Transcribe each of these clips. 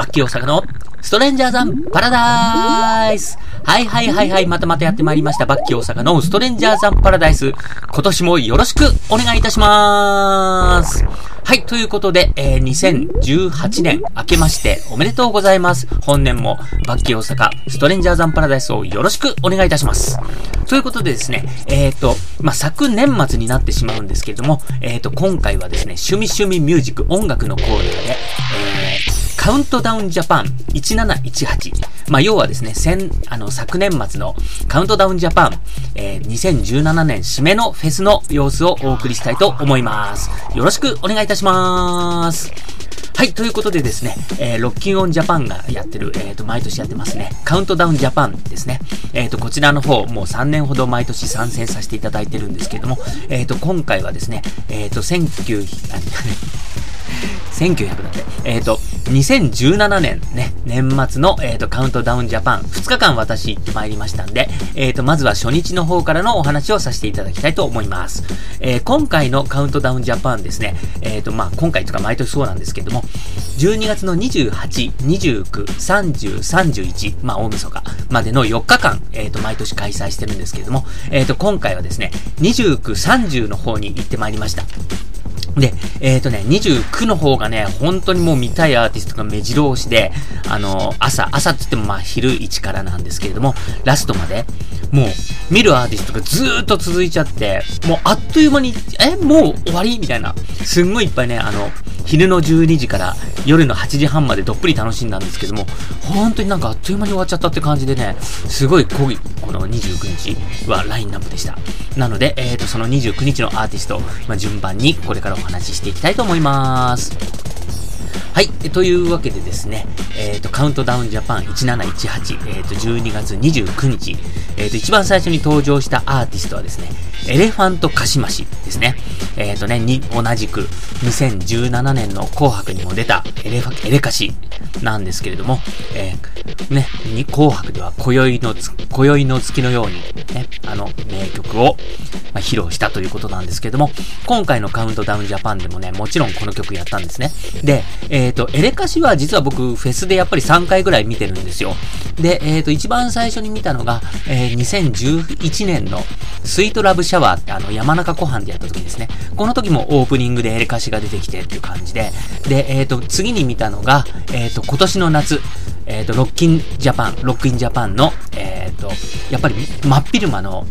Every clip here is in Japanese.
ッキー大阪のストレンジャーザンパラダイス。はい、またやってまいりました。バッキー大阪のストレンジャーザンパラダイス。今年もよろしくお願いいたします。はい、ということで、2018年明けましておめでとうございます。本年もバッキー大阪ストレンジャーザンパラダイスをよろしくお願いいたします。ということでですね、昨年末になってしまうんですけれども、今回はですね、趣味ミュージック音楽のコーナーで、カウントダウンジャパン1718。要はですね、昨年末のカウントダウンジャパン、2017年締めのフェスの様子をお送りしたいと思います。よろしくお願いいたします。はい、ということでですね、ロッキンオンジャパンがやってる、毎年やってますね、カウントダウンジャパンですね。こちらの方、もう3年ほど毎年参戦させていただいてるんですけれども、今回はですね、2017年ね、年末の、カウントダウンジャパン2日間私行ってまいりましたんで、まずは初日の方からのお話をさせていただきたいと思います。今回のカウントダウンジャパンですね、今回とか毎年そうなんですけれども、12月の28、29、30、31、大晦日までの4日間、毎年開催してるんですけれども、今回はですね、29、30の方に行ってまいりました。で、29の方がね、本当にもう見たいアーティストが目白押しで、朝って言っても昼1からなんですけれども、ラストまで、もう、見るアーティストがずーっと続いちゃって、もうあっという間に、もう終わりみたいな、すんごいいっぱいね、昼の12時から夜の8時半までどっぷり楽しんだんですけども、本当になんかあっという間に終わっちゃったって感じでね、すごい濃い、この29日はラインナップでした。なので、その29日のアーティスト、順番にこれからお話ししていきたいと思います。はい。というわけでですね、カウントダウンジャパン1718、12月29日、一番最初に登場したアーティストはですね、エレファントカシマシですね。同じく2017年の紅白にも出たエレカシなんですけれども、紅白では今宵の月のように、ね、名曲を、披露したということなんですけれども、今回のカウントダウンジャパンでもね、もちろんこの曲やったんですね。で、エレカシは実は僕フェスでやっぱり3回ぐらい見てるんですよ。で、一番最初に見たのが、2011年のスイートラブシャワーって山中湖畔でやった時ですね。この時もオープニングでエレカシが出てきてっていう感じで、で、次に見たのが、今年の夏、ロックインジャパンの、やっぱり真っ昼間の、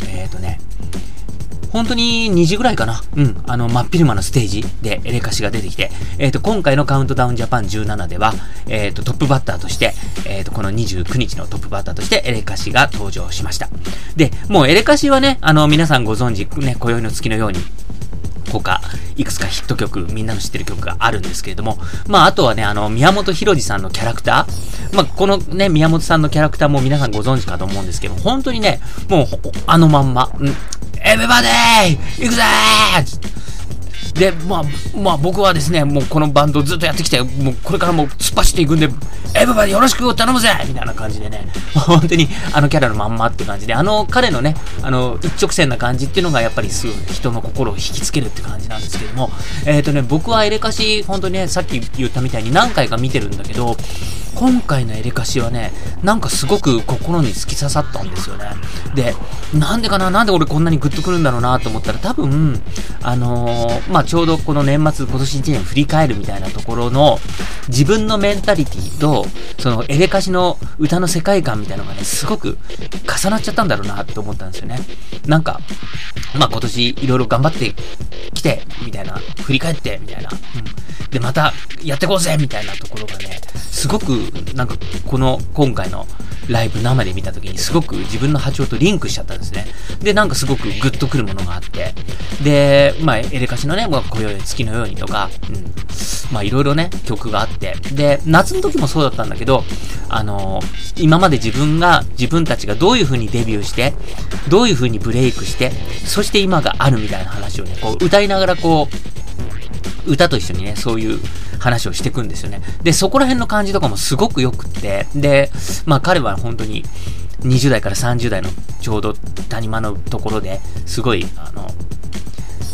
本当に2時ぐらいかな。真っ昼間のステージでエレカシが出てきて、今回のカウントダウンジャパン17では、トップバッターとして、この29日のトップバッターとしてエレカシが登場しました。で、もうエレカシはね、皆さんご存知、ね、今宵の月のように、他、いくつかヒット曲、みんなの知ってる曲があるんですけれども、あとはね、宮本浩次さんのキャラクター、このね、宮本さんのキャラクターも皆さんご存知かと思うんですけど、本当にね、もう、まんま、エブバデー行くぜーで、僕はですね、もうこのバンドずっとやってきて、もうこれからもう突っ走っていくんで、エブバデーよろしく頼むぜみたいな感じでね、本当にキャラのまんまって感じで、彼のね、一直線な感じっていうのがやっぱりすごい人の心を引きつけるって感じなんですけども、僕はエレカシ、本当にね、さっき言ったみたいに何回か見てるんだけど、今回のエレカシはね、なんかすごく心に突き刺さったんですよね。で、なんで俺こんなにグッとくるんだろうなと思ったら、多分、ちょうどこの年末、今年1年振り返るみたいなところの、自分のメンタリティと、そのエレカシの歌の世界観みたいなのがね、すごく重なっちゃったんだろうなと思ったんですよね。なんか、今年いろいろ頑張ってきて、みたいな、振り返って、みたいな。で、またやってこうぜみたいなところがね、すごく、なんか、今回のライブ生で見たときにすごく自分の波長とリンクしちゃったんですね。で、なんかすごくグッとくるものがあって。で、エレカシのね、今宵月のようにとか、いろいろね、曲があって。で、夏の時もそうだったんだけど、今まで自分たちがどういう風にデビューして、どういう風にブレイクして、そして今があるみたいな話をね、こう歌いながら歌と一緒にね、そういう話をしていくんですよね。で、そこら辺の感じとかもすごく良くって、で、彼は本当に20代から30代のちょうど谷間のところですごい、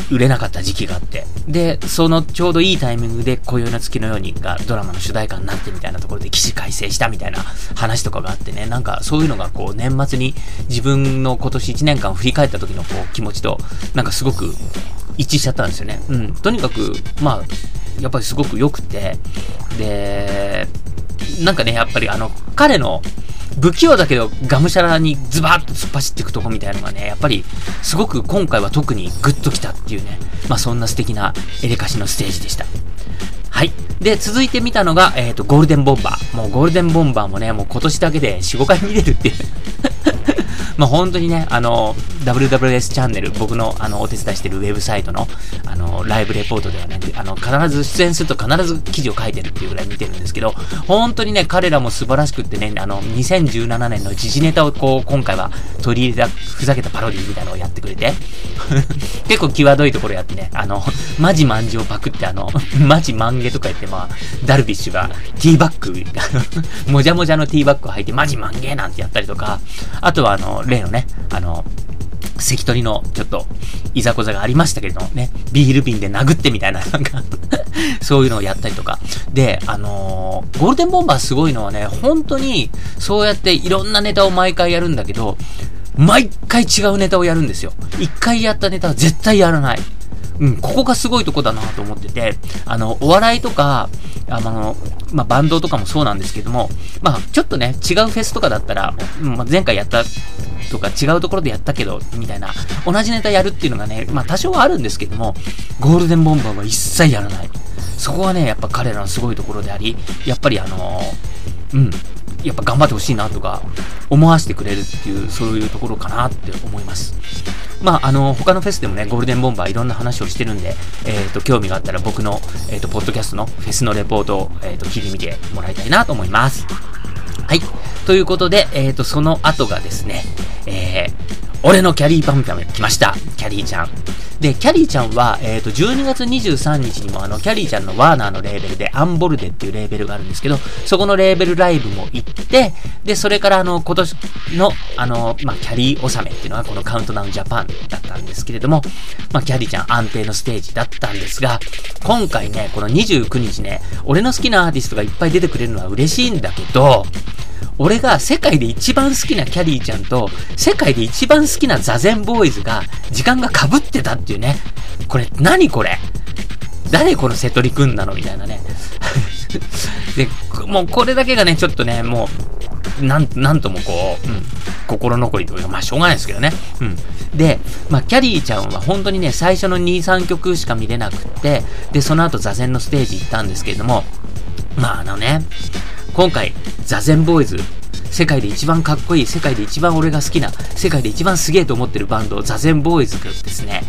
売れなかった時期があって、で、そのちょうどいいタイミングで今宵の月のようにがドラマの主題歌になってみたいなところで起死回生したみたいな話とかがあってね、なんかそういうのがこう年末に自分の今年1年間を振り返った時のこう気持ちとなんかすごく一致しちゃったんですよね。とにかくまあやっぱりすごく良くて、でなんかねやっぱり彼の不器用だけどがむしゃらにズバーッと突っ走っていくとこみたいなのがね、やっぱりすごく今回は特にグッときたっていうね、まあそんな素敵なエレカシのステージでした。はい。で、続いて見たのが、ゴールデンボンバー。もうゴールデンボンバーもね、もう今年だけで4、5回見れるっていう。まあ本当にね、WWS チャンネル、僕のお手伝いしてるウェブサイトの、ライブレポートではね、必ず出演すると必ず記事を書いてるっていうぐらい見てるんですけど、本当にね、彼らも素晴らしくってね、2017年の時事ネタをこう、今回は取り入れた、ふざけたパロディみたいなのをやってくれて、結構際どいところやってね、マジマンジをパクって、マジマンゲとか言って、まあ、ダルビッシュがティーバッグ、もじゃもじゃのティーバッグを履いて、マジマンゲなんてやったりとか、あとは例のね、関取のちょっといざこざがありましたけれどもね、ビール瓶で殴ってみたいな、なんかそういうのをやったりとか。で、ゴールデンボンバーすごいのはね、本当にそうやっていろんなネタを毎回やるんだけど、毎回違うネタをやるんですよ。一回やったネタは絶対やらない。ここがすごいとこだなと思ってて、お笑いとか、まあ、バンドとかもそうなんですけども、まあ、ちょっとね、違うフェスとかだったら、まあ、前回やったとか違うところでやったけど、みたいな、同じネタやるっていうのがね、まあ、多少はあるんですけども、ゴールデンボンバーは一切やらない。そこはね、やっぱ彼らのすごいところであり、やっぱりやっぱ頑張ってほしいなとか、思わせてくれるっていう、そういうところかなって思います。まあ、他のフェスでもね、ゴールデンボンバーいろんな話をしてるんで、興味があったら僕の、ポッドキャストのフェスのレポートを、聞いてみてもらいたいなと思います。はい。ということで、その後がですね、俺のキャリーパンパン来ました。キャリーちゃん。で、キャリーちゃんは、12月23日にもキャリーちゃんのワーナーのレーベルで、アンボルデっていうレーベルがあるんですけど、そこのレーベルライブも行って、で、それから今年の、まあ、キャリー納めっていうのはこのカウントダウンジャパンだったんですけれども、まあ、キャリーちゃん安定のステージだったんですが、今回ね、この29日ね、俺の好きなアーティストがいっぱい出てくれるのは嬉しいんだけど、俺が世界で一番好きなキャリーちゃんと世界で一番好きなザゼンボーイズが時間が被ってたっていうね。これ何これ、誰この瀬戸りくんなのみたいなね。で、もうこれだけがね、ちょっとね、もうなんともこう、心残りというか、まあしょうがないですけどね。で、まあキャリーちゃんは本当にね、最初の2、3曲しか見れなくって、で、その後ザゼンのステージ行ったんですけれども、まあ今回、ザゼンボーイズ、世界で一番かっこいい、世界で一番俺が好きな、世界で一番すげえと思ってるバンド、ザゼンボーイズがですね、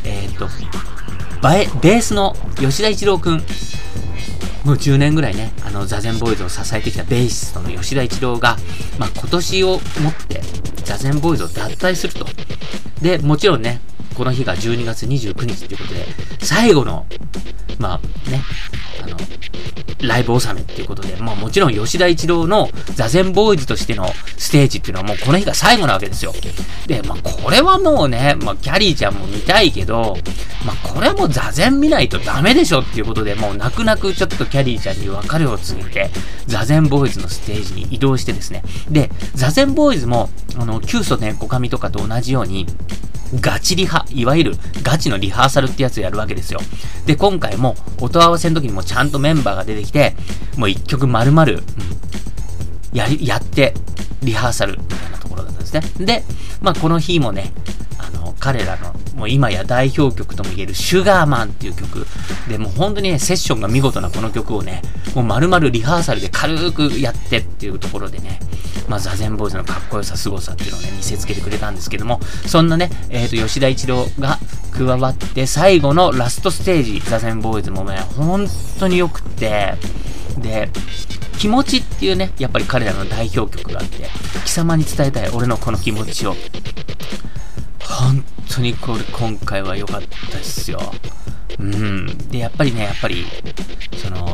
ベースの吉田一郎くん、もう10年ぐらいね、ザゼンボーイズを支えてきたベーシストの吉田一郎が、まあ、今年をもって、ザゼンボーイズを脱退すると。で、もちろんね、この日が12月29日ということで、最後の、まあね、ライブ納めっていうことで、まあもちろん吉田一郎のザゼンボーイズとしてのステージっていうのはもうこの日が最後なわけですよ。で、まあこれはもうね、まあキャリーちゃんも見たいけど、まあこれはもうザゼン見ないとダメでしょっていうことで、もう泣く泣くちょっとキャリーちゃんに別れを告げて、ザゼンボーイズのステージに移動してですね。で、ザゼンボーイズも、キュウソネコカミとかと同じように、ガチリハ、いわゆるガチのリハーサルってやつをやるわけですよ。で、今回も音合わせの時にもちゃんとメンバーが出てきて、もう一曲丸々、やって、リハーサルみたいなところだったんですね。で、まあこの日もね、彼らのもう今や代表曲とも言えるシュガーマンっていう曲で、もう本当にね、セッションが見事なこの曲をね、もう丸々リハーサルで軽くやってっていうところでね、まあザゼンボーイズのかっこよさ、凄さっていうのをね、見せつけてくれたんですけども、そんなね、吉田一郎が加わって最後のラストステージ、ザゼンボーイズもね、本当に良くって、で、気持ちっていうね、やっぱり彼らの代表曲があって、貴様に伝えたい俺のこの気持ちを、本当にこれ今回は良かったですよ。で、やっぱり、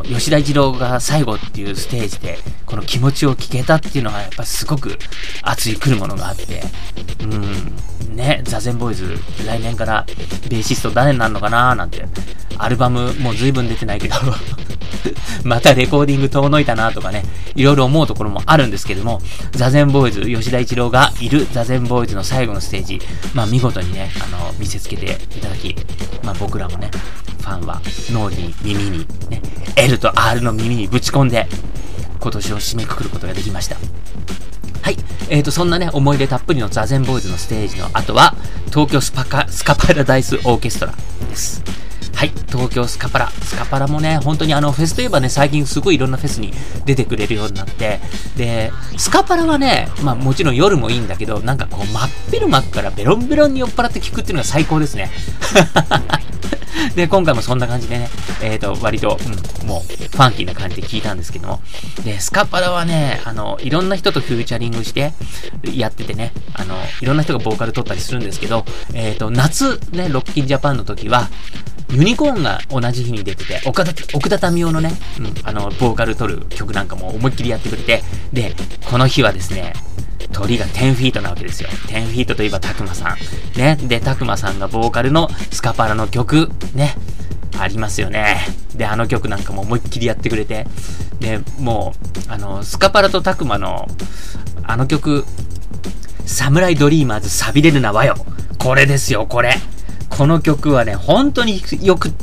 吉田一郎が最後っていうステージで、この気持ちを聞けたっていうのは、やっぱすごく熱い来るものがあって、ね、ザゼンボーイズ、来年からベーシスト誰になるのかなーなんて、アルバムもう随分出てないけど、またレコーディング遠のいたなとかね、いろいろ思うところもあるんですけども、ザゼンボーイズ、吉田一郎がいるザゼンボーイズの最後のステージ、見事にね、見せつけていただき、僕らもね、ファンは脳に耳に、ね、L と R の耳にぶち込んで、今年を締めくくることができました。はい。そんなね、思い出たっぷりのザゼンボーイズのステージの後は、東京スカパラダイスオーケストラです。はい。東京スカパラもね、本当にフェスといえばね、最近すごいいろんなフェスに出てくれるようになって、で、スカパラはね、もちろん夜もいいんだけど、なんかこう、真っ昼間からベロンベロンに酔っ払って聴くっていうのが最高ですね。で、今回もそんな感じでね、割と、もう、ファンキーな感じで聞いたんですけども。で、スカパラはね、いろんな人とフューチャリングして、やっててね、いろんな人がボーカル取ったりするんですけど、夏、ね、ロッキンジャパンの時は、ユニコーンが同じ日に出てて、奥田民生のね、ボーカル取る曲なんかも思いっきりやってくれて、で、この日はですね、鳥が10フィートなわけですよ。10フィートといえばたくまさん。ね。で、たくまさんがボーカルのスカパラの曲、ね。ありますよね。で、曲なんかも思いっきりやってくれて。で、もう、スカパラとたくまの、曲、サムライドリーマーズ錆びれるなわよ。これですよ、これ。この曲はね、本当に良くって、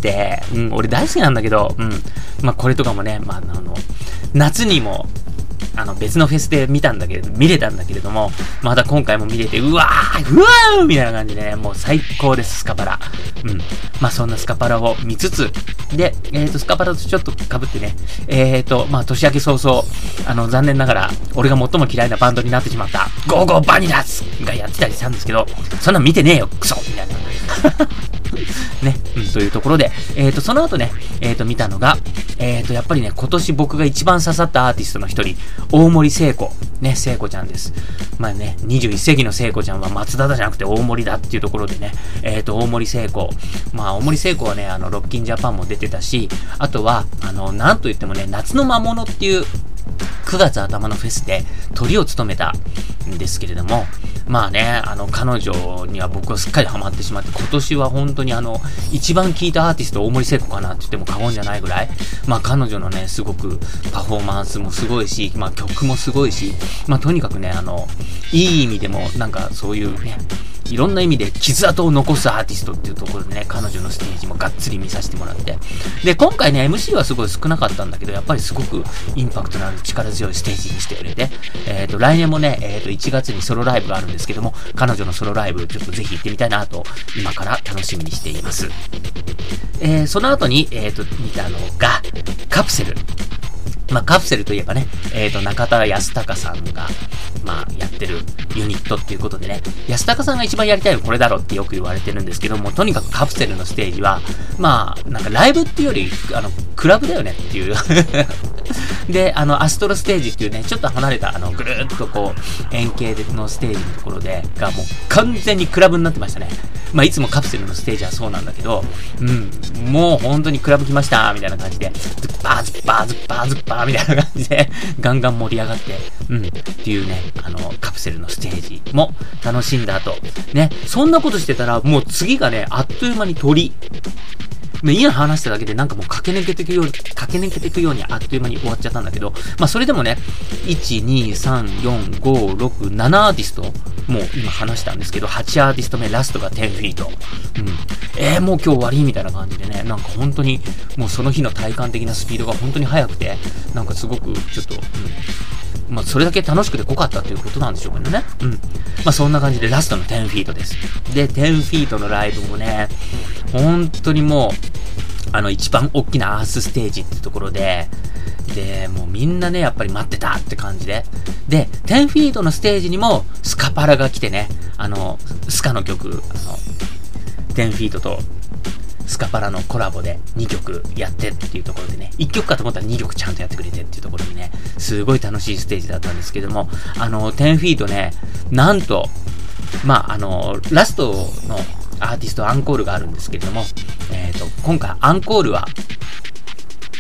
俺大好きなんだけど、これとかもね、夏にも、別のフェスで見れたんだけれども、また今回も見れて、うわーみたいな感じでね、もう最高です、スカパラ。そんなスカパラを見つつ、で、スカパラとちょっと被ってね、年明け早々、残念ながら、俺が最も嫌いなバンドになってしまった、ゴーゴーバニラスがやってたりしたんですけど、そんな見てねえよ、クソみたいな。ね、というところで、その後ね、見たのが、やっぱりね、今年僕が一番刺さったアーティストの一人、大森聖子。ね、聖子ちゃんです。21世紀の聖子ちゃんは松田だじゃなくて大森だっていうところでね、大森聖子。大森聖子はね、ロッキンジャパンも出てたし、あとは、なんと言ってもね、夏の魔物っていう、9月頭のフェスでトリを務めたんですけれども、彼女には僕はすっかりハマってしまって、今年は本当に一番聴いたアーティスト大森聖子かなって言っても過言じゃないぐらい、彼女のね、すごくパフォーマンスもすごいし、曲もすごいし、とにかくね、いい意味でも、なんかそういうね、いろんな意味で傷跡を残すアーティストっていうところでね、彼女のステージもがっつり見させてもらって。で、今回ね、MC はすごい少なかったんだけど、やっぱりすごくインパクトのある力強いステージにしてくれて、来年もね、1月にソロライブがあるんですけども、彼女のソロライブ、ちょっとぜひ行ってみたいなと、今から楽しみにしています。その後に、見たのが、カプセル。カプセルといえばね、中田康隆さんが、やってるユニットっていうことでね、安高さんが一番やりたいのこれだろってよく言われてるんですけども、とにかくカプセルのステージは、なんかライブっていうより、クラブだよねっていう。で、アストロステージっていうね、ちょっと離れた、ぐるーっとこう、円形のステージのところで、がもう完全にクラブになってましたね。いつもカプセルのステージはそうなんだけど、もう本当にクラブ来ましたみたいな感じで、ズッパーズッパーズッパーズッパーみたいな感じで、ガンガン盛り上がって、っていうね、カプセルのステージも楽しんだ後、ね、そんなことしてたら、もう次がね、あっという間に鳥。今話しただけでなんかもう駆け抜けていくようにあっという間に終わっちゃったんだけど、それでもね、1、2、3、4、5、6、7アーティスト、もう今話したんですけど、8アーティスト目、ラストが10フィート。もう今日終わりみたいな感じでね、なんか本当に、もうその日の体感的なスピードが本当に速くて、なんかすごくちょっと、それだけ楽しくて濃かったということなんでしょうけどね。そんな感じでラストの10フィートです。で、10フィートのライブもね、本当にもう、一番大きなアースステージってところで、もうみんなね、やっぱり待ってたって感じで。で、10フィートのステージにもスカパラが来てね、スカの曲、10フィートとスカパラのコラボで2曲やってっていうところでね、1曲かと思ったら2曲ちゃんとやってくれてっていうところにね、すごい楽しいステージだったんですけども、10フィートね、なんと、ラストのアーティストアンコールがあるんですけれども、今回アンコールは、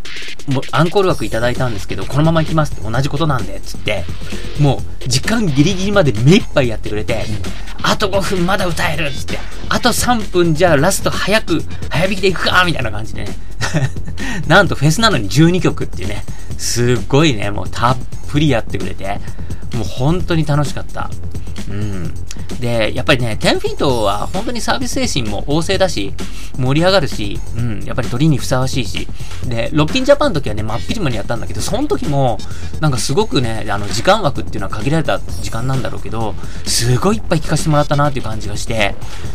もうアンコール枠いただいたんですけど、このまま行きますって同じことなんで、つって、もう時間ギリギリまで目いっぱいやってくれて、あと5分まだ歌えるっつって、あと3分じゃあラスト早弾きで行くかみたいな感じでね。なんとフェスなのに12曲っていうね、すっごいね、もうたっぷりやってくれて、もう本当に楽しかった。で、やっぱりね、10フィートは本当にサービス精神も旺盛だし、盛り上がるし、やっぱり鳥にふさわしいし、で、ロッキンジャパンの時はね、真っ昼間にやったんだけど、その時も、なんかすごくね、時間枠っていうのは限られた時間なんだろうけど、すごいいっぱい聞かせてもらったなっていう感じがして、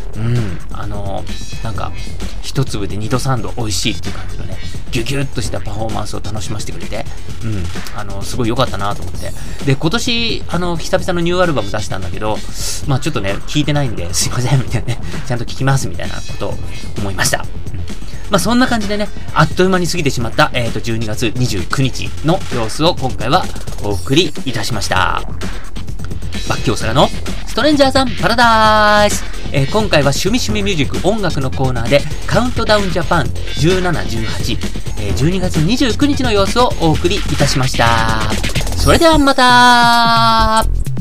なんか、一粒で二度三度美味しいっていう感じのね、ギュギュッとしたパフォーマンスを楽しませてくれて、すごい良かったなと思って。で、今年、久々のニューアルバム出したんだけど、まあちょっとね、聞いてないんで、すいません、みたいなね、ちゃんと聞きます、みたいなことを思いました。まあそんな感じでね、あっという間に過ぎてしまった、12月29日の様子を今回はお送りいたしました。バッキー大阪のストレンジャーさんパラダイス、今回は趣味ミュージック音楽のコーナーでカウントダウンジャパン17、18、12月29日の様子をお送りいたしました。それではまた。